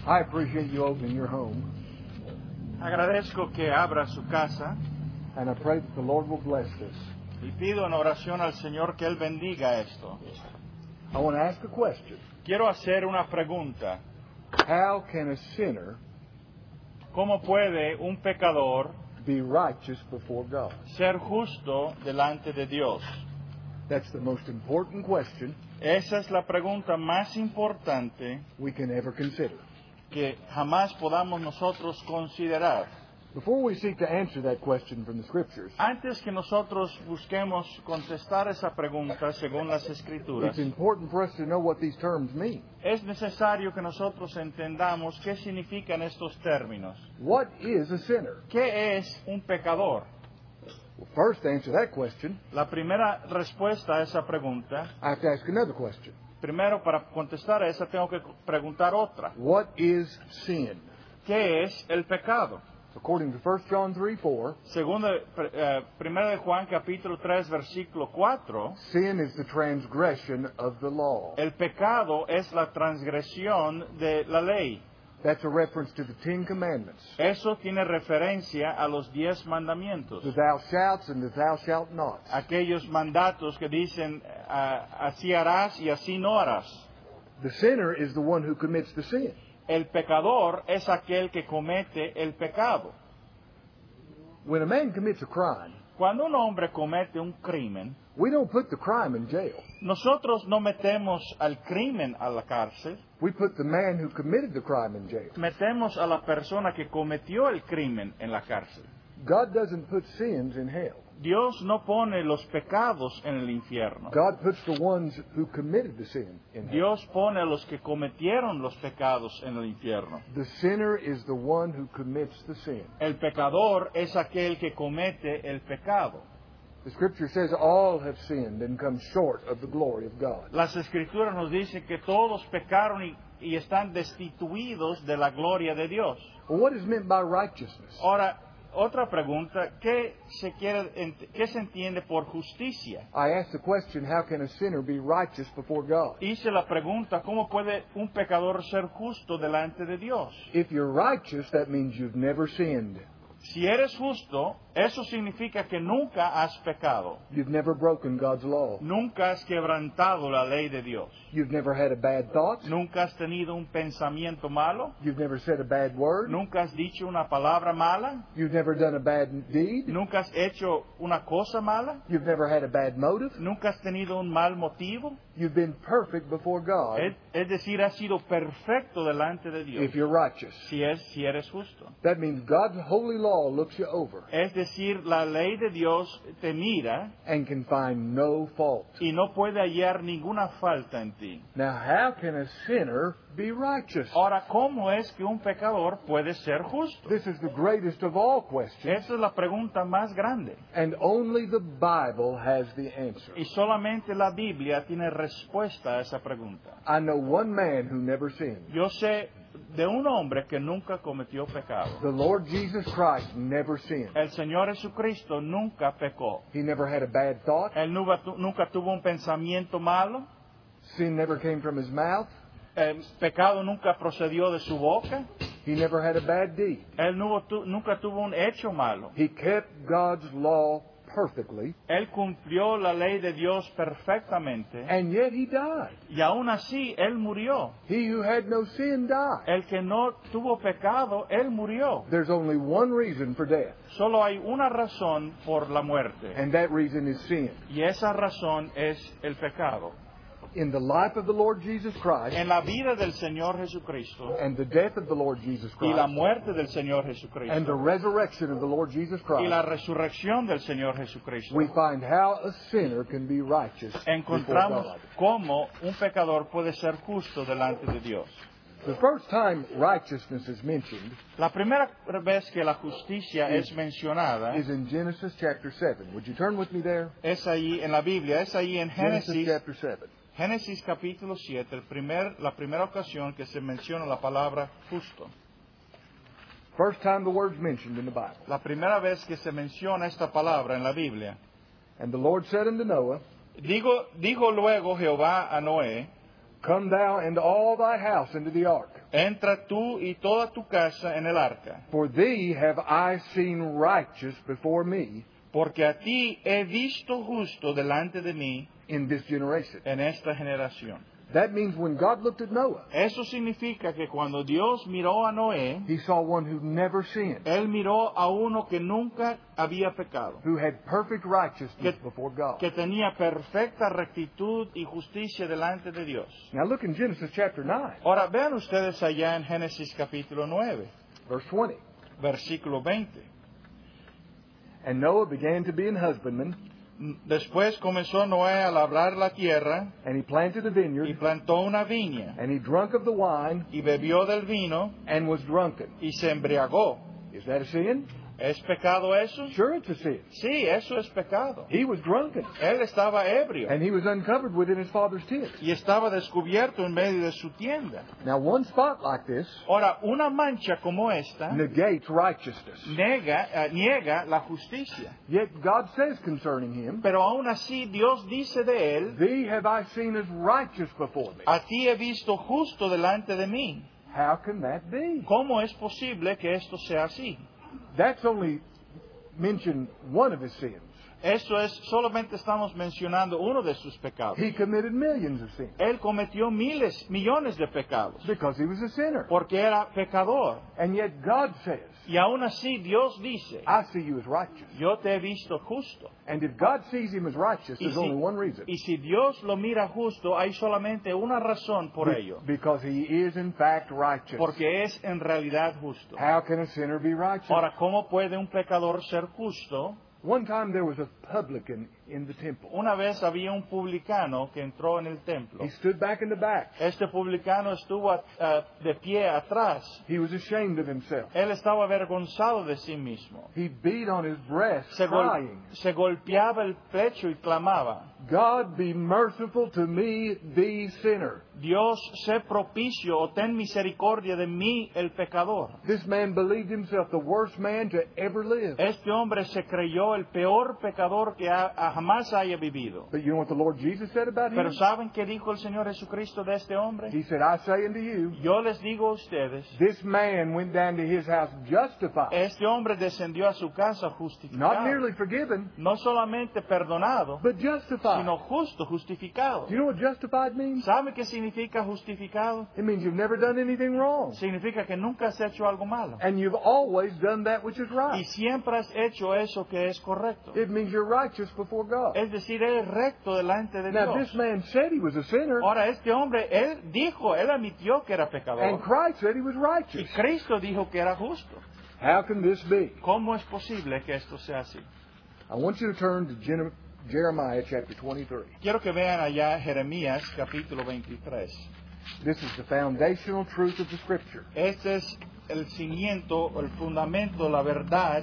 I appreciate you opening your home, Agradezco que abra su casa and I pray that the Lord will bless this. y pido en oración al Señor que Él bendiga esto. I want to ask a question. Quiero hacer una pregunta. How can a sinner ¿Cómo puede un pecador be righteous before God? ser justo delante de Dios? That's the most important question Esa es la pregunta más importante we can ever consider. que jamás podamos nosotros considerar. Before we seek to answer that question from the Scriptures, Antes que nosotros busquemos contestar esa pregunta según las Escrituras, it's important for us to know what these terms mean. es necesario que nosotros entendamos qué significan estos términos. What is a sinner? ¿Qué es un pecador? Well, first, to answer that question, La primera respuesta a esa pregunta, I have to ask another question. primero para contestar a esa tengo que preguntar otra. What is sin? ¿Qué es el pecado? According to 1 John 3:4, Según primero de Juan capítulo 3 versículo 4, sin is the transgression of the law. el pecado es la transgresión de la ley. That's a reference to the Ten Commandments. Eso tiene referencia a los 10 mandamientos. The thou shalt and the thou shalt not. Aquellos mandatos que dicen así harás y así no harás. The sinner is the one who commits the sin. El pecador es aquel que comete el pecado. When a man commits a crime, Cuando un hombre comete un crimen, we don't put the crime in jail. nosotros no metemos al crimen a la cárcel, We put the man who committed the crime in jail. metemos a la persona que cometió el crimen en la cárcel. God doesn't put sins in hell. Dios no pone los pecados en el infierno. God puts the ones who committed the sin in hell. Dios pone a los que cometieron los pecados en el infierno. The sinner is the one who commits the sin. El pecador es aquel que comete el pecado. The Scripture says all have sinned and come short of the glory of God. Las Escrituras nos dicen que todos pecaron y están destituidos de la gloria de Dios. Well, what is meant by righteousness? Ahora, otra pregunta, ¿qué se entiende por justicia? I ask the question, how can a sinner be righteous before God? Hice la pregunta, ¿cómo puede un pecador ser justo delante de Dios? If you're righteous, that means you've never sinned. Si eres justo, eso significa que nunca has pecado. You've never broken God's law. Nunca has quebrantado la ley de Dios. You've never had a bad thought. Nunca has tenido un pensamiento malo. You've never said a bad word. Nunca has dicho una palabra mala. You've never done a bad deed. Nunca has hecho una cosa mala. You've never had a bad motive. Nunca has tenido un mal motivo. You've been perfect before God Es decir, has sido perfecto delante de Dios. if you're righteous. Si eres justo. That means God's holy law looks you over Es decir, la ley de Dios te mira and can find no fault. y no puede hallar ninguna falta en ti. Now, how can a sinner be righteous? Ahora, ¿cómo es que un pecador puede ser justo? This is the greatest of all questions, Esa es la pregunta más grande. and only the Bible has the answer. Y solamente la Biblia tiene respuesta a esa pregunta. I know one man who never sinned. Yo sé de un hombre que nunca cometió pecado. The Lord Jesus Christ never sinned. El Señor Jesucristo nunca pecó. He never had a bad thought. Él nunca tuvo un pensamiento malo. Sin never came from his mouth. El pecado nunca procedió de su boca. He never had a bad deed. Él nunca tuvo un hecho malo. He kept God's law perfectly, Él cumplió la ley de Dios perfectamente. and yet he died. Y aún así, Él murió. He who had no sin died. El que no tuvo pecado, Él murió. There's only one reason for death, Solo hay una razón por la muerte. and that reason is sin. Y esa razón es el pecado. In the life of the Lord Jesus Christ En la vida del Señor Jesucristo and the death of the Lord Jesus y la Christ muerte del Señor and the Jesucristo resurrection of the Lord Jesus y la Christ, resurrección del Señor Jesucristo, we find how a sinner can be righteous before encontramos God. cómo un pecador puede ser justo delante de Dios. The first time righteousness is mentioned La primera vez que la justicia es mencionada is in Genesis chapter 7. Would you turn with me there? es ahí en la Biblia, es ahí en Genesis Génesis, chapter 7. Génesis capítulo 7, la primera ocasión que se menciona la palabra justo. First time the word's mentioned in the Bible. La primera vez que se menciona esta palabra en la Biblia. And the Lord said unto Noah, Dijo luego Jehová a Noé, Come thou and all thy house into the ark. entra tú y toda tu casa en el arca, For thee have I seen righteous before me porque a ti he visto justo delante de mí in this generation. en esta generación. That means when God looked at Noah, Eso significa que cuando Dios miró a Noé, He saw one who never sinned, Él miró a uno que nunca había pecado, who had perfect righteousness before God. que tenía perfecta rectitud y justicia delante de Dios. Now look in Genesis chapter 9, Ahora vean ustedes allá en Génesis capítulo 9, verse 20. versículo 20. And Noah began to be an husbandman, Después comenzó Noé a labrar la tierra and he planted a y vineyard, plantó una viña and he drank of the wine, y bebió del vino and was drunken. y se embriagó. Is that a sin? ¿Es pecado eso? Sure, it's a sin. Sí, eso es pecado. He was drunken, Él estaba ebrio and he was uncovered within his father's tent. y estaba descubierto en medio de su tienda. Now, one spot like this Ahora, una mancha como esta negates righteousness. niega la justicia. Yet God says concerning him, Pero aún así Dios dice de él, Thee have I seen as righteous before me. a ti he visto justo delante de mí. How can that be? ¿Cómo es posible que esto sea así? That's only mentioned one of his sins. Eso es, solamente estamos mencionando uno de sus pecados. He committed millions of sins Él cometió millones de pecados, because he was a sinner. porque era pecador. And yet God says, Y aún así Dios dice, I see you as righteous. yo te he visto justo. And if God sees him as righteous, there's only one reason. Y si Dios lo mira justo, hay solamente una razón por ello. Because he is in fact righteous. Porque es en realidad justo. How can a sinner be righteous? Ahora, ¿cómo puede un pecador ser justo? One time there was a publican in the temple. Una vez había un publicano que entró en el templo. He stood back in the back. Este publicano estuvo de pie atrás. He was ashamed of himself. Él estaba avergonzado de sí mismo. He beat on his breast, crying, Se golpeaba el pecho y clamaba, God be merciful to me, the sinner. Dios, sé propicio o ten misericordia de mí, el pecador. This man believed himself the worst man to ever live. Este hombre se creyó el peor pecador que jamás haya vivido. But you know what the Lord Jesus said about Pero him? ¿saben qué dijo el Señor Jesucristo de este hombre? He said, I say unto you, Yo les digo a ustedes, this man went down to his house justified, este hombre descendió a su casa not justificado. merely forgiven, No solamente perdonado, but justified. sino justo, justificado. Do you know what justified means? ¿Sabe qué significa justificado? It means you've never done anything wrong. Significa que nunca has hecho algo malo. And you've always done that which is Y right. siempre has hecho eso que es correcto. It means you're righteous before God. Es decir, eres recto delante de Now, Dios. this man said he was a sinner, Ahora, este hombre, él admitió que era and pecador. Christ said he was Y righteous. Cristo dijo que era justo. How can this be? ¿Cómo es posible que esto sea así? I want you to turn to Jeremiah chapter 23. Quiero que vean allá Jeremías capítulo 23. This is the foundational truth of the Scripture. Este es el cimiento, el fundamento, la verdad,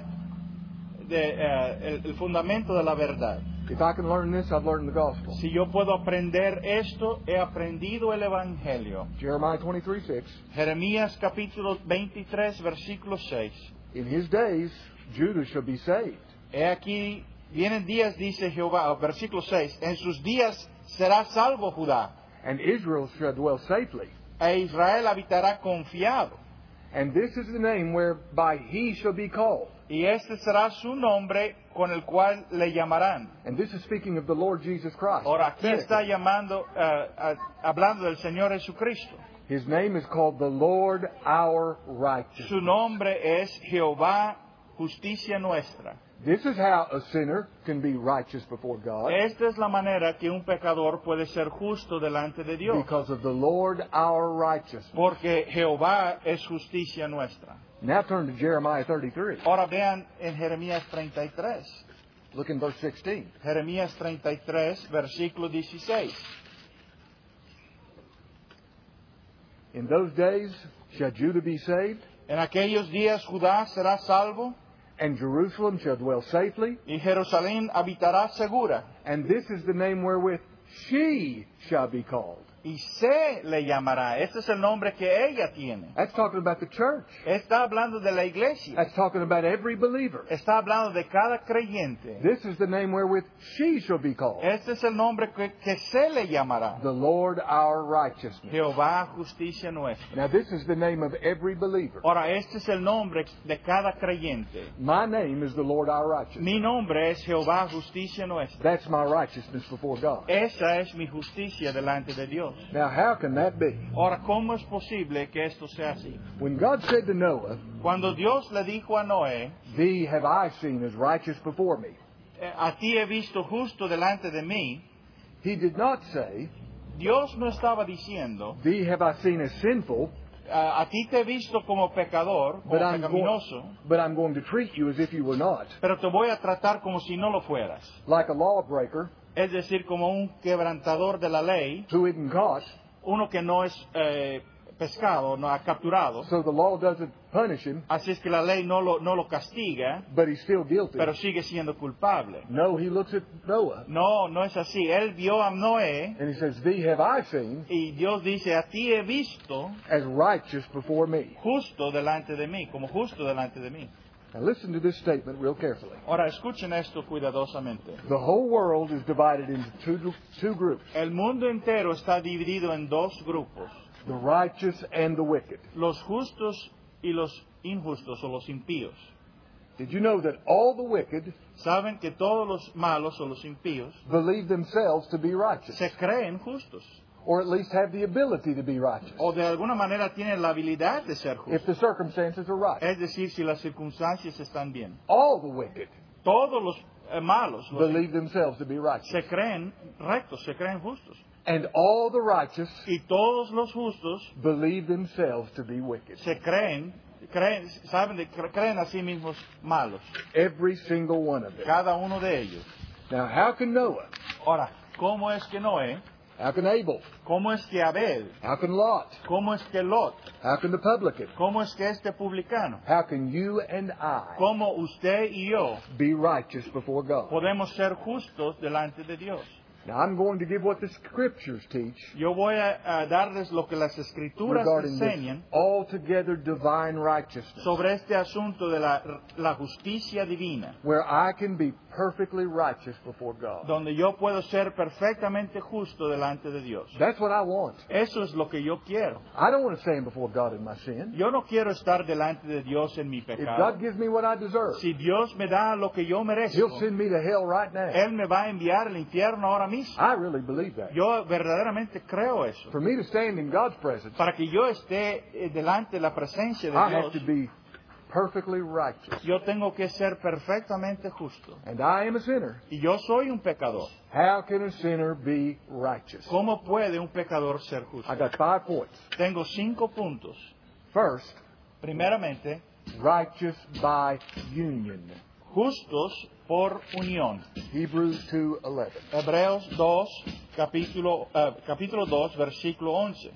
el fundamento de la verdad. If I can learn this, I've learned the gospel. Si yo puedo aprender esto, he aprendido el Evangelio. Jeremiah 23:6. Jeremías capítulo 23, versículo 6. In his days, Judah shall be saved, He aquí, vienen días, dice Jehová, versículo 6, en sus días será salvo Judá, and Israel shall dwell safely. e Israel habitará confiado. And this is the name whereby he shall be called. Y este será su nombre con el cual le llamarán. And this is speaking of the Lord Jesus Christ. Ahora, aquí está hablando del Señor Jesucristo. His name is called the Lord our righteous. Su nombre es Jehová, justicia nuestra. This is how a sinner can be righteous before God, Esta es la manera que un pecador puede ser justo delante de Dios. because of the Lord our righteousness. Porque Jehová es justicia nuestra. Now turn to Jeremiah 33. Ahora vean en Jeremías 33. Look in verse 16. Jeremías 33, versículo 16. In those days shall Judah be saved, En aquellos días Judá será salvo and Jerusalem shall dwell safely, y Jerusalén habitará segura. and this is the name wherewith she shall be called. y se le llamará. Este es el nombre que ella tiene. That's talking about the church. Está hablando de la iglesia. That's talking about every believer. Está hablando de cada creyente. This is the name wherewith she shall be called. Este es el nombre que se le llamará. The Lord our righteousness. Jehová, justicia nuestra. Now this is the name of every believer. Ahora, este es el nombre de cada creyente. My name is the Lord our righteousness. Mi nombre es Jehová, justicia nuestra. That's my righteousness before God. Esa es mi justicia delante de Dios. Now how can that be? Ahora, ¿cómo es posible que esto sea así? When God said to Noah, Cuando Dios le dijo a Noé, Thee have I seen as righteous before me, a ti he visto justo delante de mí, He did not say, Dios no estaba diciendo, Thee have I seen as sinful, a ti te he visto como pecador, como pecaminoso, but I'm going to treat you as if you were not, pero te voy a tratar como si no lo fueras. like a lawbreaker Es decir, como un quebrantador de la ley, who isn't caught, uno que no es pescado, no ha capturado. so the law doesn't punish him, Así es que la ley no lo castiga, but he's still guilty. pero sigue siendo culpable. No, he looks at Noah No, no es así. Él vio a Noé and he says, Thee have I seen y Dios dice, a ti he visto as righteous before me. justo delante de mí, como justo delante de mí. Now listen to this statement real carefully. Ahora escuchen esto cuidadosamente. The whole world is divided into two groups, El mundo entero está dividido en dos grupos, the righteous and the wicked. los justos y los injustos o los impíos. Did you know that all the wicked Saben que todos los malos o los impíos believe themselves to be righteous, se creen justos, or at least have the ability to be righteous, o de alguna manera tienen la habilidad de ser if justos. the circumstances are right? Es decir, si las circunstancias están bien. All the wicked Todos los malos believe themselves to be righteous, se creen rectos, se creen justos. and all the righteous Y todos los justos believe themselves to be wicked. se creen a sí mismos malos. Every single one of them. Cada uno de ellos. Now, how can Noah, Ahora, ¿cómo es que Noé? how can Abel, ¿Cómo es que Abel? how can Lot, ¿Cómo es que Lot? how can the publican, ¿Cómo es que este publicano? how can you and I ¿Cómo usted y yo be righteous before God? podemos ser justos delante de Dios? Now, I'm going to give what the Scriptures teach Yo voy a darles lo que las escrituras regarding this enseñan altogether divine righteousness, sobre este asunto de la justicia divina, where I can be perfectly righteous before God. donde yo puedo ser perfectamente justo delante de Dios. That's what I want. Eso es lo que yo quiero. I don't want to stand before God in my sin. Yo no quiero estar delante de Dios en mi If pecado. God gives me what I deserve, Si Dios me da lo que yo merezco, He'll send me to hell right now. Él me va a enviar al infierno ahora mismo. I really believe that. Yo verdaderamente creo eso. For me to stand in God's presence, Para que yo esté delante de la presencia de I have Dios, to be perfectly righteous. yo tengo que ser perfectamente justo. And I am a sinner. Y yo soy un pecador. How can a sinner be righteous? ¿Cómo puede un pecador ser justo? I got 5 points. Tengo 5 puntos. First, Primeramente, righteous by union. justos por unión. Hebrews 2:11. Hebreos 2, capítulo 2, versículo 11.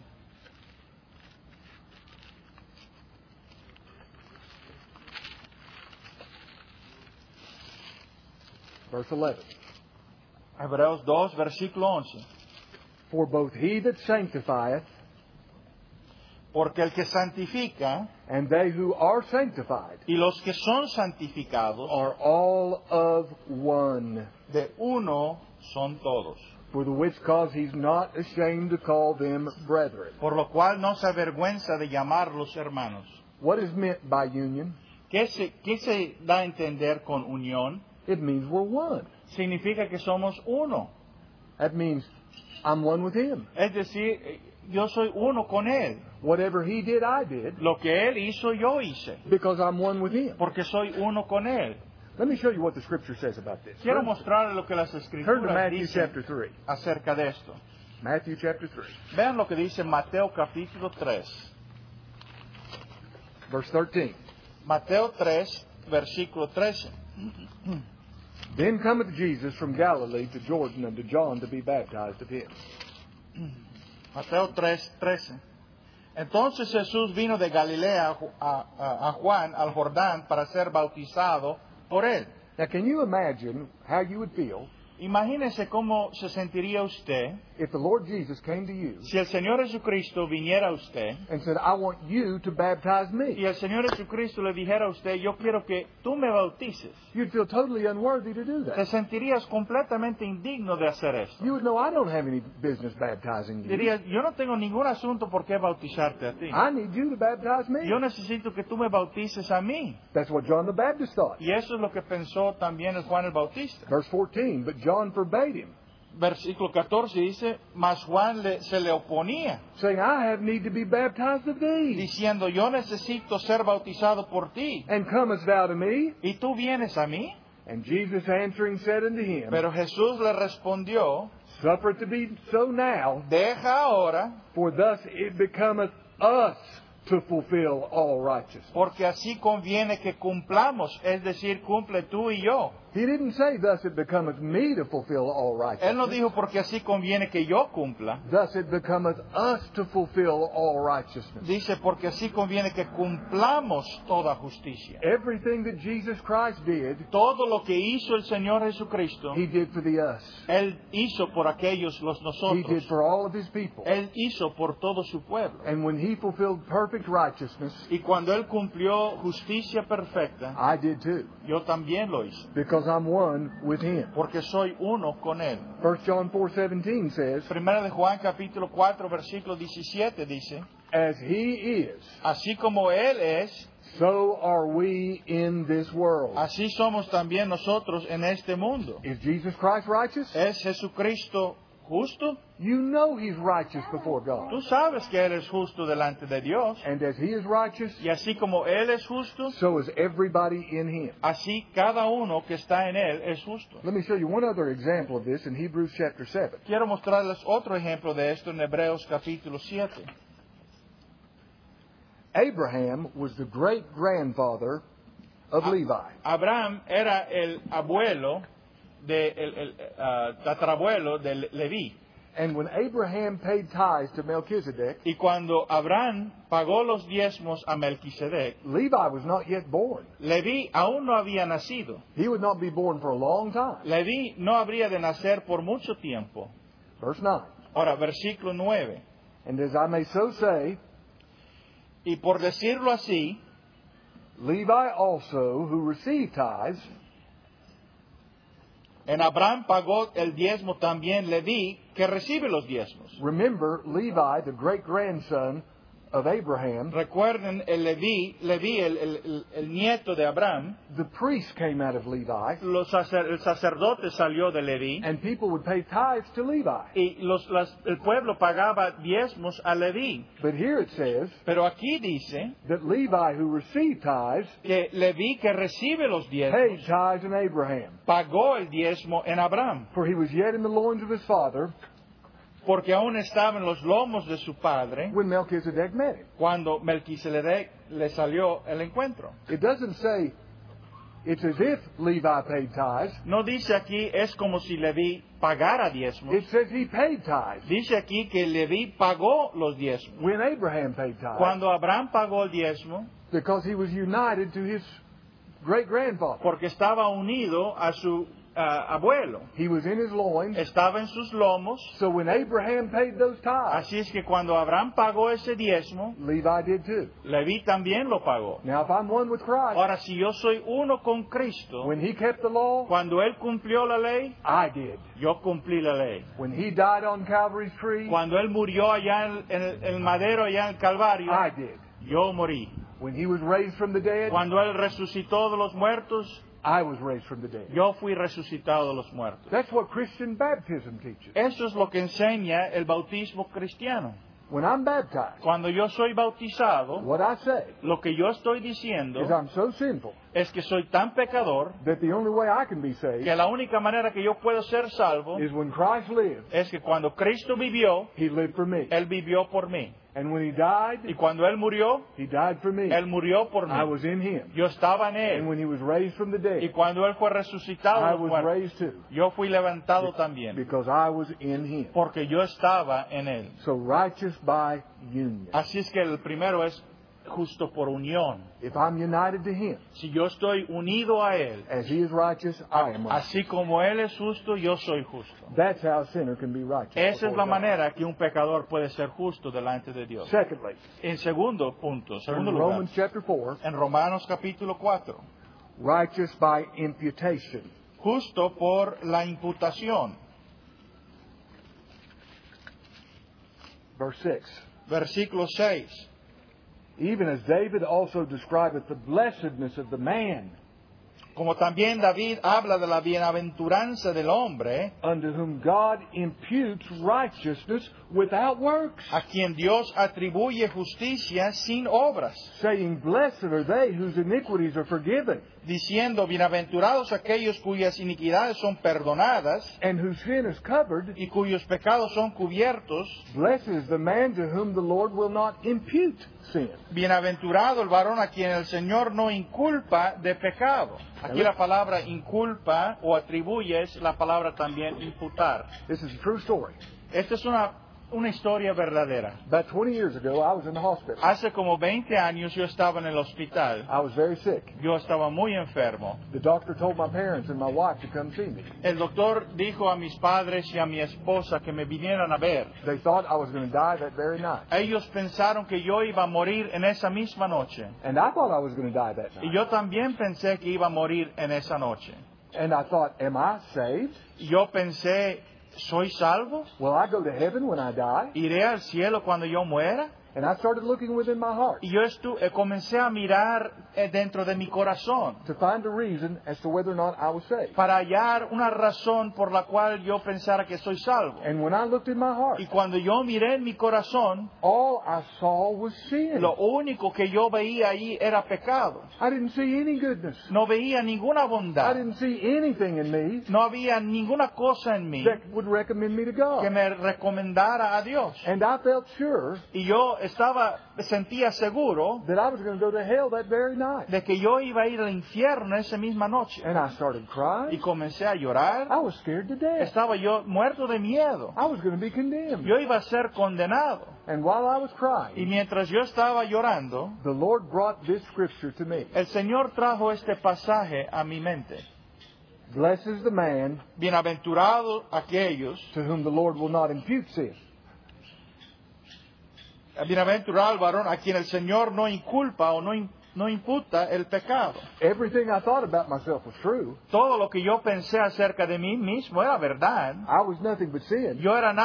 Verse 11. Hebreos 2, versículo 11. For both he that sanctifieth Porque el que santifica and they who are sanctified y los que son santificados, are all of one. de uno son todos. For the which cause he's not ashamed to call them brethren. Por lo cual no se avergüenza de llamarlos hermanos. What is meant by union? ¿Qué se da a entender con unión? It means we're one. Significa que somos uno. That means I'm one with him. Es decir, yo soy uno con Él. Whatever he did, I did, Lo que Él hizo, yo hice. because I'm one with him. Porque soy uno con Él. Let me show you what the Scripture says about this. Quiero mostrarle lo que las Turn to escrituras Matthew dicen chapter 3. acerca de esto. Matthew chapter 3, Vean lo que dice Mateo capítulo 3. verse 13. Mateo 3, versículo 13. Then cometh Jesus from Galilee to Jordan unto John to be baptized of him. Mateo 3, 13. Entonces Jesús vino de Galilea a Juan al Jordán para ser bautizado por él. Now, can you imagine how you would feel Imagínese cómo se sentiría usted if the Lord Jesus came to you si el Señor Jesucristo viniera a usted and said, I want you to baptize y me. el Señor Jesucristo le dijera a usted, yo quiero que tú me bautices. You'd feel totally unworthy to do Te that. sentirías completamente indigno de hacer esto. You would know, I don't have any business baptizing you. Dirías, yo no tengo ningún asunto por qué bautizarte a ti. I need you to baptize me. Yo necesito que tú me bautices a mí. That's what John the Baptist thought. Y eso es lo que pensó también el Juan el Bautista. Verse 14, but John forbade him, Versículo 14 dice, mas Juan se le oponía, saying, I have need to be baptized of thee. diciendo, yo necesito ser bautizado por ti. And comest thou to me? ¿Y tú vienes a mí? And Jesus answering said unto him, Pero Jesús le respondió, Suffer it to be so now, deja ahora, for thus it becometh us to fulfill all righteousness. porque así conviene que cumplamos, es decir, cumple tú y yo. He didn't say, thus it becometh me to fulfill all Él no righteousness. dijo porque así conviene que yo cumpla. Thus it becometh us to fulfill all righteousness. Dice porque así conviene que cumplamos toda justicia. Everything that Jesus Christ did, Todo lo que hizo el Señor Jesucristo, He did for the us. Él hizo por aquellos los He did nosotros. for all of His people. Él hizo por todo su pueblo. And when He fulfilled perfect righteousness, Y cuando Él cumplió justicia perfecta, I did too, yo también lo hice. because I'm one with Him. Porque soy uno con Él. 1 John 4:17 says, Primera de Juan capítulo 4 versículo 17 dice, As He is, así como Él es, so are we in this world. así somos también nosotros en este mundo. Is Jesus Christ righteous? ¿Es Jesucristo justo? You know He's righteous before God. Tú sabes que Él es justo delante de Dios. And as He is righteous, Y así como Él es justo, so is everybody in Him. así cada uno que está en Él es justo. Let me show you one other example of this in Hebrews chapter 7. Quiero mostrarles otro ejemplo de esto en Hebreos capítulo 7. Abraham was the great-grandfather of Levi. Abraham era el abuelo, tatarabuelo de Leví. And when Abraham paid tithes to Melchizedek, Y cuando Abraham pagó los diezmos a Melquisedec, Levi was not yet born. Leví aún no había nacido. He would not be born for a long time. Leví no habría de nacer por mucho tiempo. Verse 9. Ahora, versículo 9. And as I may so say, Y por decirlo así, Levi also, who received tithes, en Abraham pagó el diezmo también Leví, que recibe los diezmos. remember Levi, the great-grandson of Abraham, Recuerden, el Leví, el nieto de Abraham, the priest came out of Levi, el sacerdote salió de Leví, and people would pay tithes to Levi. y el pueblo pagaba diezmos a Leví. But here it says Pero aquí dice that Levi, who received tithes, que Leví, que recibe los paid diezmos, tithes in Abraham, pagó el diezmo en Abraham, for he was yet in the loins of his father porque aún estaba en los lomos de su padre when Melchizedek met him. cuando Melquisedec le salió el encuentro. It doesn't say it's as if Levi paid tithes. No dice aquí es como si Leví pagara diezmos. It says he paid tithes Dice aquí que Leví pagó los diezmos. when Abraham paid tithes, Cuando Abraham pagó el diezmo, because he was united to his great-grandfather. porque estaba unido a su abuelo. He was in his loins. Estaba en sus lomos. So when Abraham paid those tithes, Así es que cuando Abraham pagó ese diezmo, Levi did too. Leví también lo pagó. Now, if I'm one with Christ, Ahora, si yo soy uno con Cristo, when he kept the law, cuando Él cumplió la ley, I did. yo cumplí la ley. When he died on Calvary's tree, Cuando Él murió allá en el madero, allá en el Calvario, I did. yo morí. When he was raised from the dead, Cuando Él resucitó de los muertos, I was raised from the dead. yo fui resucitado de los muertos. That's what Christian baptism teaches. Eso es lo que enseña el bautismo cristiano. When I'm baptized, Cuando yo soy bautizado, what I say lo que yo estoy diciendo is I'm so sinful es que soy tan pecador that the only way I can be saved que la única manera que yo puedo ser salvo is when Christ lived, es que cuando Cristo vivió, he lived for me. Él vivió por mí. And when he died, Y cuando Él murió, he died for me. Él murió por I mí. was in him. Yo estaba en And Él. when he was raised from the Y dead, cuando Él fue resucitado de I los was muertos, raised too, yo fui levantado también. because I was in him. Porque yo estaba en Él. So righteous by union. Así es que el primero es justo por unión. If I'm united to Him, Si yo estoy unido a Él, as He is righteous, I am righteous. así como Él es justo, yo soy justo. That's how a sinner can be righteous. Esa es before la God. manera que un pecador puede ser justo delante de Dios. Secondly, En segundo punto, in segundo lugar, Romans chapter 4, en Romanos capítulo 4, righteous by imputation. justo por la imputación. Verse 6. Versículo 6. Even as David also describeth the blessedness of the man Como también David habla de la bienaventuranza del hombre, unto whom God imputes righteousness without works, a quien Dios atribuye justicia sin obras, saying, Blessed are they whose iniquities are forgiven, diciendo, bienaventurados aquellos cuyas iniquidades son perdonadas and whose sin is covered. y cuyos pecados son cubiertos. Blessed is the man to whom the Lord will not impute sin. Bienaventurado el varón a quien el Señor no inculpa de pecado. Aquí la palabra inculpa o atribuye es la palabra también imputar. This is a true story. Esta es una historia verdadera. About 20 years ago, I was in the hospital. Hace como 20 años yo estaba en el hospital. I was very sick. Yo estaba muy enfermo. The doctor told my parents and my wife to come see me. El doctor dijo a mis padres y a mi esposa que me vinieran a ver. They thought I was going to die that very night. Ellos pensaron que yo iba a morir en esa misma noche. And I thought I was going to die that Y night. yo también pensé que iba a morir en esa noche. And I thought, am I saved? Yo pensé, ¿soy salvo? Will I go to heaven when I die? ¿Iré al cielo cuando yo muera? And I started looking within my heart Y yo comencé a mirar dentro de mi corazón to find a reason as to whether or not I was saved. para hallar una razón por la cual yo pensara que soy salvo. And when I looked in my heart, Y cuando yo miré en mi corazón, all I saw was sin. lo único que yo veía ahí era pecado. I didn't see any goodness. No veía ninguna I bondad. didn't see anything in me No había ninguna cosa en mí that would recommend me to que God. me recomendara a Dios. And I felt sure Y yo sentía seguro that I was going to go to hell that very night. de que yo iba a ir al infierno esa misma noche. And I started Y crying. comencé a llorar. I was scared to death. Estaba yo muerto de miedo. I was going to be condemned. Yo iba a ser condenado. And while I was Y crying, mientras yo estaba llorando, the Lord brought this scripture to me. el Señor trajo este pasaje a mi mente. Blessed is the man Bienaventurados aquellos, to whom the Lord will not impute sin. bienaventurado el varón a quien el Señor no inculpa o no imputa el pecado. Everything I thought about myself was true. Todo lo que yo pensé acerca de mí mismo era verdad. I was nothing but sin. Yo era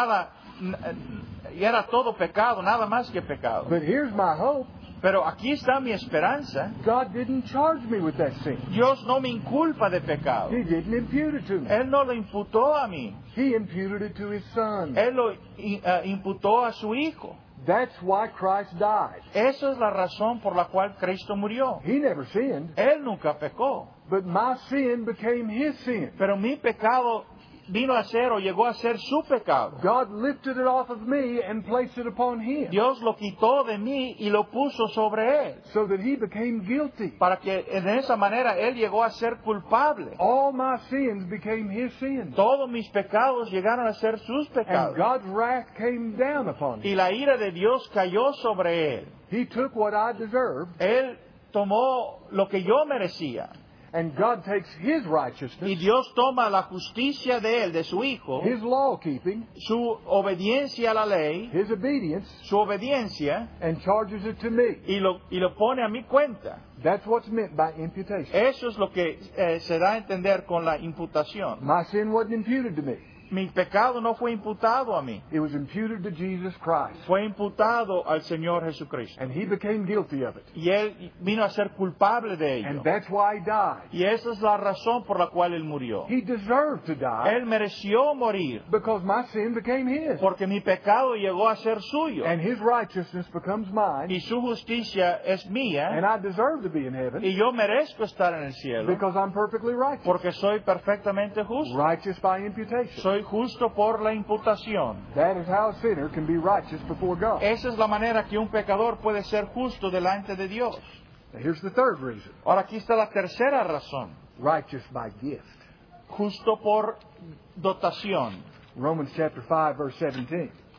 era todo pecado, nada más que pecado. But here's my hope. Pero aquí está mi esperanza. God didn't charge me with that sin. Dios no me inculpa de pecado. He didn't impute it to me. Él no lo imputó a mí. He imputed it to His Son. Él lo imputó a su Hijo. That's why Christ died. Esa es la razón por la cual Cristo murió. He never sinned, Él nunca pecó. but my sin became His sin. Pero mi pecado vino a ser o llegó a ser su pecado. God lifted it off of me and placed it upon Him, Dios lo quitó de mí y lo puso sobre Él. so that He became guilty. Para que en esa manera Él llegó a ser culpable. All my sins became His sins. Todos mis pecados llegaron a ser sus And pecados. God's wrath came down upon Y Him. la ira de Dios cayó sobre Él. He took what I deserved, Él tomó lo que yo merecía. and God takes His Y righteousness, Dios toma la justicia de Él, de su Hijo, His law keeping, su obediencia a la ley, His obedience, su obediencia, and charges it to me. y lo pone a mi cuenta. That's what's meant by imputation. Eso es lo que se da a entender con la imputación. My sin wasn't imputed to me. Mi pecado no fue imputado a mí, It was imputed to Jesus Christ. fue imputado al Señor Jesucristo. And He became guilty of it. Y Él vino a ser culpable de ello. And that's why He died. Y esa es la razón por la cual Él murió. He deserved to die Él mereció morir because my sin became His. porque mi pecado llegó a ser suyo. And His righteousness becomes mine. Y su justicia es mía. And I deserve to be in heaven Y yo merezco estar en el cielo because I'm perfectly righteous. porque soy perfectamente justo. Righteous by imputation. Soy justo por la imputación. That is how a sinner can be righteous before God. Esa es la manera que un pecador puede ser justo delante de Dios. Now here's the third reason. Ahora aquí está la tercera razón. Righteous by gift. Justo por dotación. Romans chapter 5 verse 17.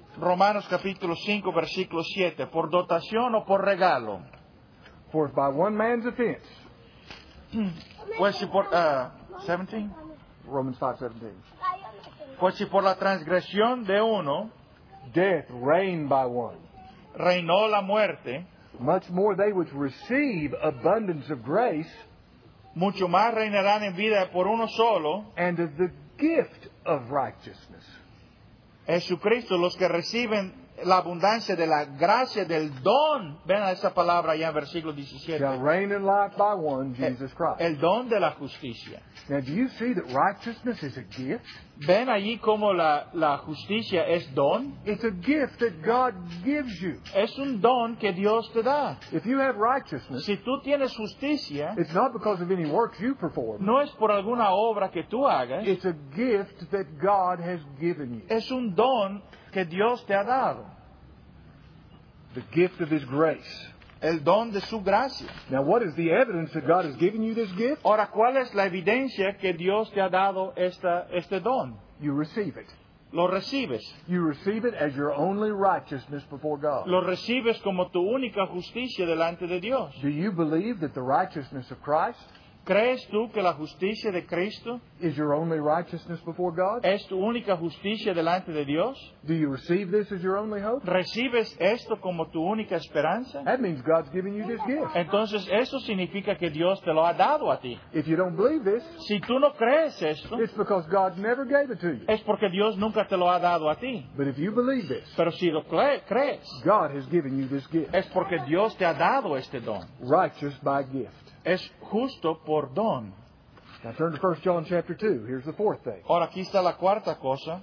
Romanos capítulo 5, versículo 7. ¿Por dotación o por regalo? For if by one man's offense, Pues si por... 17. Romans 5:17, Pues si por la transgresión de uno death reigned by one, reinó la muerte, much more they which receive abundance of grace mucho más reinarán en vida por uno solo, and of the gift of righteousness. Jesucristo, los que reciben la abundancia de la gracia del don. Ven a esa palabra allá en versículo 17. Shall reign in life by one, Jesus Christ. El don de la justicia. Now, do you see that righteousness is a gift? ¿Ven allí cómo la justicia es don? It's a gift that God gives you. Es un don que Dios te da. If you have righteousness, Si tú tienes justicia, it's not because of any works you perform. no es por alguna obra que tú hagas, It's a gift that God has given you. es un don que Dios te ha dado. The gift of His grace. El don de su gracia. Now, what is the evidence that God has given you this gift? Ahora, ¿cuál es la evidencia que Dios te ha dado este don? You receive it. Lo recibes. You receive it as your only righteousness before God. Lo recibes como tu única justicia delante de Dios. Do you believe that the righteousness of Christ ¿Crees tú que la justicia de Cristo is your only righteousness before God? es tu única justicia delante de Dios? Do you receive this as your only hope? ¿Recibes esto como tu única esperanza? That means God's given you this gift. Entonces eso significa que Dios te lo ha dado a ti. If you don't believe this, Si tú no crees esto, it's because God never gave it to you. es porque Dios nunca te lo ha dado a ti. But if you believe this, Pero si lo crees, God has given you this gift. es porque Dios te ha dado este don. Righteous by gift. Es justo por don. Now turn to 1 John chapter 2. Here's the fourth thing. Ahora aquí está la cuarta cosa.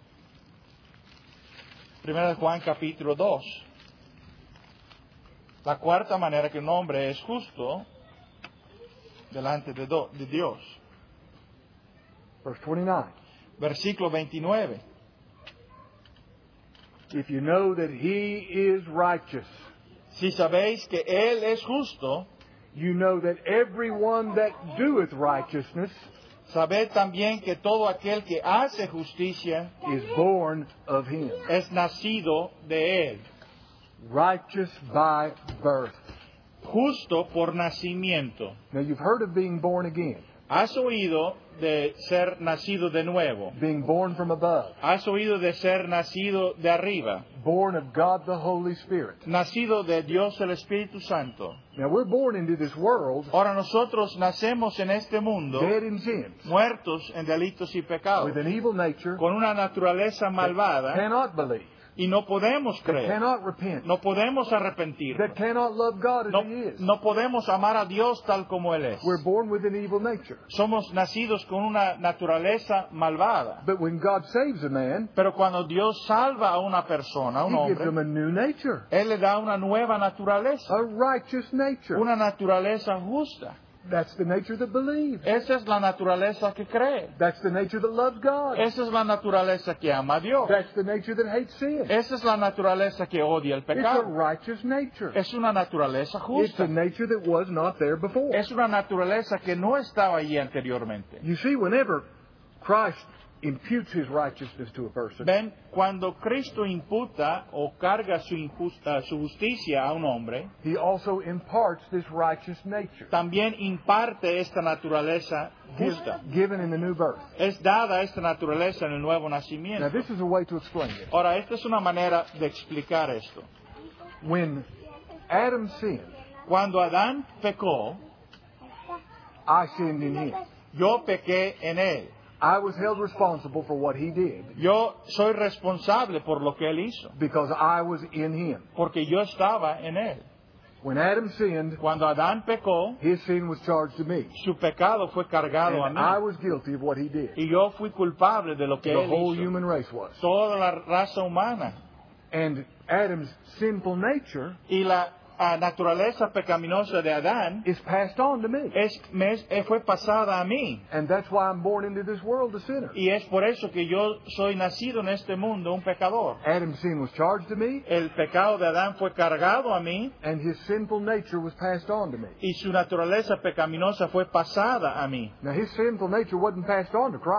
1 Juan capítulo 2. La cuarta manera que un hombre es justo delante de Dios. Verse 29. Versículo 29. If you know that He is righteous, Si sabéis que Él es justo, you know that everyone that doeth righteousness sabed también que todo aquel que hace justicia is born of Him. es nacido de Él. Righteous by birth. Justo por nacimiento. Now you've heard of being born again. ¿Has oído de ser nacido de nuevo? Being born from above. ¿Has oído de ser nacido de arriba? Born of God the Holy Spirit. Nacido de Dios el Espíritu Santo. Now we're born into this world Ahora nosotros nacemos en este mundo dead in sins, muertos en delitos y pecados, with an evil nature, con una naturaleza malvada, cannot believe, y no podemos that creer, cannot repent, no podemos arrepentirnos, that cannot love God as no, He is. no podemos amar a Dios tal como Él es. We're born with an evil nature. Somos nacidos con una naturaleza malvada. But when God saves a man, Pero cuando Dios salva a una persona, a un He gives him hombre, a new nature, Él le da una nueva naturaleza, a righteous nature. una naturaleza justa. That's the nature that believes. Esa es la naturaleza que cree. That's the nature that loves God. Esa es la naturaleza que ama a Dios. That's the nature that hates sin. Esa es la naturaleza que odia el It's a pecado. righteous nature. Es una naturaleza It's a justa. nature that was not there before. Es una naturaleza que no estaba allí anteriormente. You see, whenever Christ imputes His righteousness to a person, Ven, cuando Cristo imputa o carga su justicia a un hombre, He also imparts this righteous nature también imparte esta naturaleza justa. given in the new birth. Es dada esta naturaleza en el nuevo Now, nacimiento. this is a way to explain it. Ahora, esta es una manera de explicar esto. When Adam sinned, Cuando Adán pecó, I sinned in him. yo pequé en él. I was held responsible for what he did Yo soy responsable por lo que él hizo, because I was in him. porque yo estaba en él. When Adam sinned, Cuando Adán pecó, his sin was charged to me. su pecado fue cargado a And I mí. was guilty of what he did. Y yo fui culpable de lo que The él whole hizo. human race was. Toda la raza humana. And Adam's sinful nature Y la naturaleza pecaminosa de Adán is passed on to me. fue pasada a mí. And that's why I'm born into this world a sinner. Y es por eso que yo soy nacido en este mundo un pecador. Adam's sin was charged to me, El pecado de Adán fue cargado a mí and his sinful nature was passed on to me. y su naturaleza pecaminosa fue pasada a mí. Now, his sinful nature wasn't passed on to Christ.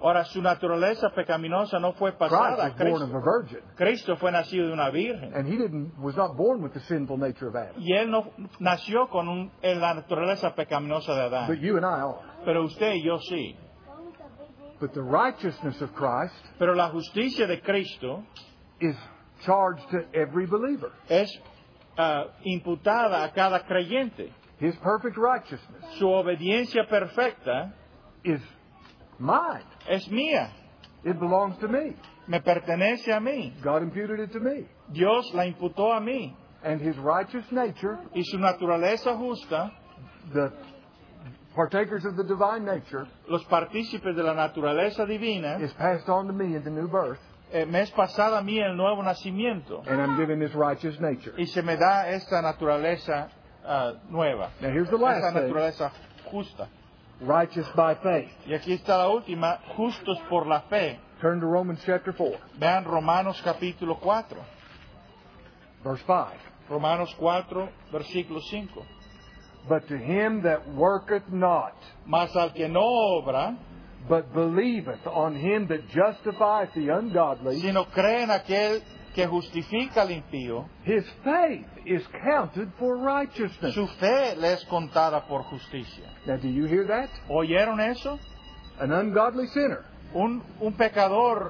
Ahora, su naturaleza pecaminosa no fue Christ pasada a was born of Cristo. a virgin. Cristo fue nacido de una virgen. And he was not born with the sinful nature of Adam. Y él no nació con la naturaleza pecaminosa de But Adán. you and I are. Pero usted y yo sí. But the righteousness of Christ Pero la justicia de Cristo is charged to every believer. es imputada a cada creyente. His perfect righteousness Su obediencia perfecta is mine. es mía. It belongs to me. Me pertenece a mí. God imputed it to me. Dios la imputó a mí. And his righteous nature, Y su naturaleza justa, the partakers of the divine nature, los partícipes de la naturaleza divina, is passed on to me in the new birth. me es pasada a mí el nuevo nacimiento. And I'm given this righteous nature. Y se me da esta naturaleza nueva. Now here's the last Esta thing. naturaleza justa. Righteous by faith. Y aquí está la última, justos por la fe. Turn to Romans chapter 4, Vean Romanos capítulo 4. verse 5. Romanos 4, versículo 5. But to him that worketh not, Mas al que no obra, but believeth on him that justifieth the ungodly, sino cree en aquel que justifica al impío, his faith is counted for righteousness. su fe le es contada por justicia. Now, do you hear that? ¿Oyeron eso? An ungodly sinner Un pecador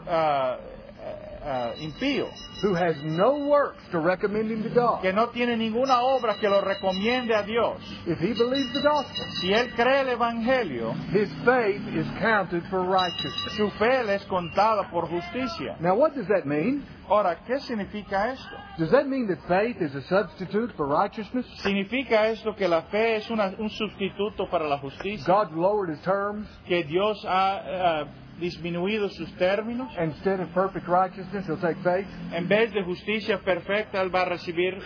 impío, who has no works to recommend him to God. que no tiene ninguna obra que lo recomiende a Dios. If he believes the gospel, Si él cree el Evangelio, his faith is counted for righteousness. su fe le es contada por justicia. Now, what does that mean? Ahora, ¿qué significa esto? Does that mean that faith is a substitute for righteousness? ¿Significa esto que la fe es un sustituto para la justicia? God's lowered his terms. ¿Que Dios ha disminuido sus términos? Instead of perfect righteousness, he'll take faith? En vez de justicia perfecta, él va a recibir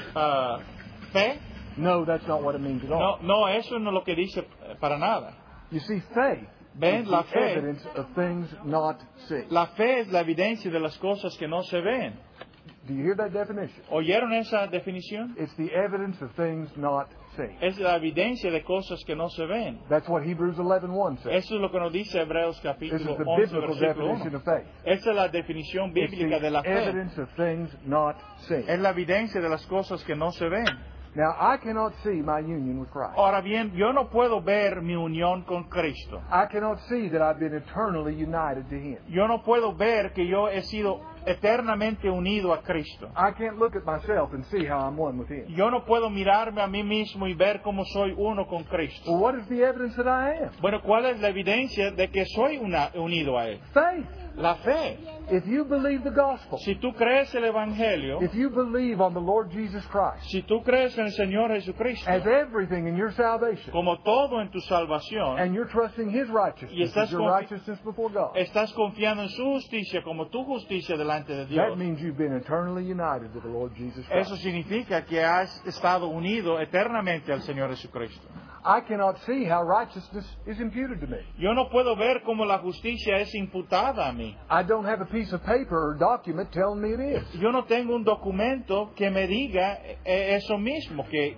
fe. No, that's not what it means at all. No, eso no es lo que dice para nada. You see, faith Ven, is la the fe. evidence of things not seen. La fe es la evidencia de las cosas que no se ven. Do you hear that definition? ¿Oyeron esa definición? It's the evidence of things not seen. Es la evidencia de cosas que no se ven. That's what Hebrews 11:1 says. Eso es lo que nos dice Hebreos This capítulo is the 11, biblical versículo definition 1. of faith. Esa es la definición It's bíblica de la the fe. evidence of things not seen. Es la evidencia de las cosas que no se ven. Now, I cannot see my union with Christ. Ahora bien, yo no puedo ver mi unión con Cristo. I cannot see that I've been eternally united to Him. Yo no puedo ver que yo he sido eternamente unido a Cristo. I can't look at myself and see how I'm one with Him. Yo no puedo mirarme a mí mismo y ver cómo soy uno con Cristo. Well, what is the evidence that I am? Bueno, ¿cuál es la evidencia de que soy unido a Él? Faith. La fe. If you believe the gospel, Si tú crees el Evangelio, if you believe on the Lord Jesus Christ si tú crees en el Señor Jesucristo, as everything in your salvation, como todo en tu salvación, and you're trusting His Y righteousness estás as your confi- righteousness before God, estás confiando en su justicia como tu justicia delante de Dios. that means you've been eternally united to the Lord Jesus Eso Christ. significa que has estado unido eternamente al Señor Jesucristo. I cannot see how righteousness is imputed to me. Yo no puedo ver cómo la justicia es imputada a mí. I don't have a piece of paper or document telling me it is. Yo no tengo un documento que me diga eso mismo, que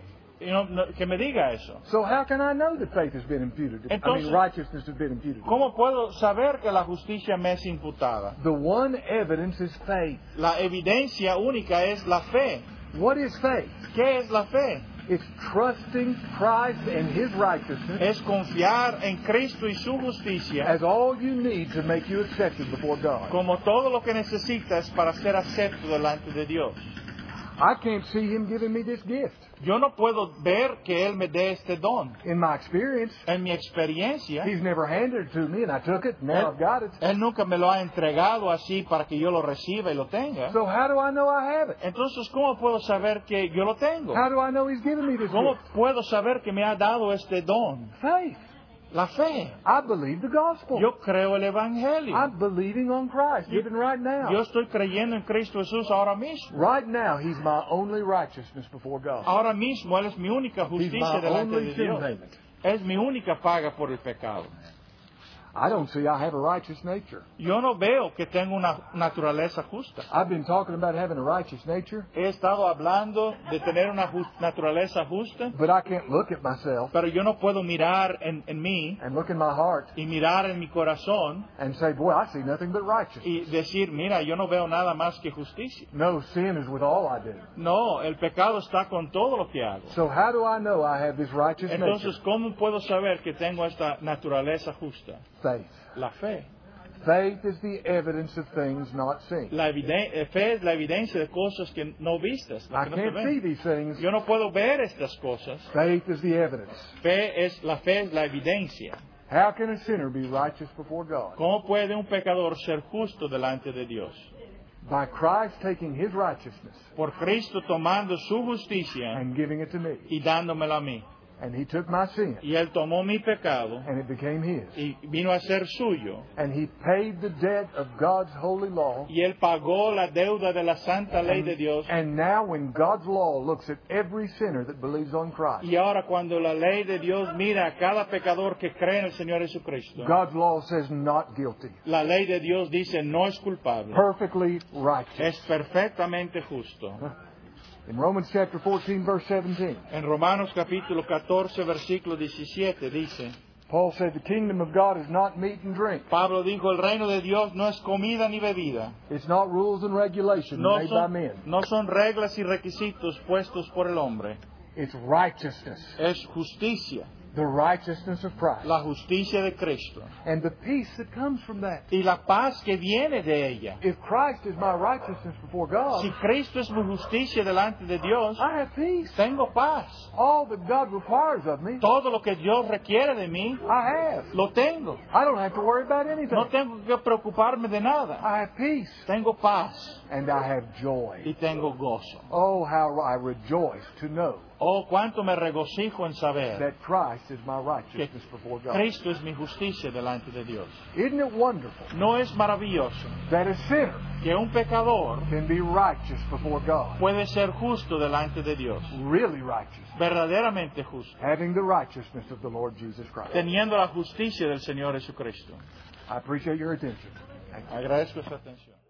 me diga eso. So how can I know that faith has been imputed to me? Entonces- Righteousness has been imputed to me. ¿Cómo puedo saber que la justicia me es imputada? The one evidence is faith. La evidencia única es la fe. What is faith? ¿Qué es la fe? It's trusting Christ and His righteousness Es confiar en Cristo y su justicia as all you need to make you accepted before God. como todo lo que necesitas para ser acepto delante de Dios. I can't see Him giving me this gift. Yo no puedo ver que Él me dé este don. In my experience, En mi experiencia, He's never handed it to me and I took it, now I've got it. Él nunca me lo ha entregado así para que yo lo reciba y lo tenga. So how do I know I have it? Entonces, ¿cómo puedo saber que yo lo tengo? How do I know He's given me this ¿Cómo gift? puedo saber que me ha dado este don? Faith. La fe. I believe the gospel. Yo creo el Evangelio. I'm believing on Christ even right now. Yo estoy creyendo en Cristo Jesús ahora mismo. Right now, He's my only righteousness before God. Ahora mismo Él es mi única He's justicia my delante only de sin Dios. payment. Es mi única paga por el pecado. I don't see I have a righteous nature. Yo no veo que tengo una naturaleza justa. I've been talking about having a righteous nature, He estado hablando de tener una naturaleza justa, but I can't look at myself pero yo no puedo mirar en mí and look in my heart y mirar en mi corazón and say, boy, I see nothing but righteousness. y decir, mira, yo no veo nada más que justicia. No, sin is with all I do. No, el pecado está con todo lo que hago. So how do I know I have this righteous Entonces, nature? ¿cómo puedo saber que tengo esta naturaleza justa? Faith. La fe. Faith is the evidence of things not seen. Fe es la evidencia de cosas que no vistas, I que no se can't see ven. these things. Yo no puedo ver estas cosas. Faith is the evidence. La fe es la evidencia. How can a sinner be righteous before God? ¿Cómo puede un pecador ser justo delante de Dios? By Christ taking His righteousness Por Cristo tomando su justicia and giving it to me. y dándomela a mí. And He took my sin Y Él tomó mi pecado and it became His. y vino a ser suyo. And He paid the debt of God's holy law. Y Él pagó la deuda de la santa ley de Dios. And now when God's law looks at every sinner that believes on Christ, Y ahora cuando la ley de Dios mira a cada pecador que cree en el Señor Jesucristo, God's law says not guilty. la ley de Dios dice no es culpable. Perfectly righteous. Es perfectamente justo. In Romans chapter 14, verse 17, En Romanos capítulo 14, versículo 17 dice, Paul said, the kingdom of God is not meat and drink. Pablo dijo, el reino de Dios no es comida ni bebida. It's not rules and regulations made by men. No son reglas y requisitos puestos por el hombre. It's righteousness. Es justicia, The righteousness of Christ. la justicia de Cristo. And the peace that comes from that. Y la paz que viene de ella. If Christ is my righteousness before God, Si Cristo es mi justicia delante de Dios, I have peace. tengo paz. All that God requires of me, Todo lo que Dios requiere de mí, I have. lo tengo. I don't have to worry about anything. No tengo que preocuparme de nada. I have peace. Tengo paz And I have joy. y tengo gozo. Oh, how I rejoice to know Oh, cuánto me regocijo en saber that Christ is my que righteousness before God. Cristo es mi justicia delante de Dios. Isn't it wonderful ¿No es maravilloso that a sinner que un pecador can be righteous before God? puede ser justo delante de Dios? Really righteous. Verdaderamente justo. Having the righteousness of the Lord Jesus Christ. Teniendo la justicia del Señor Jesucristo. I appreciate your attention. Agradezco su atención.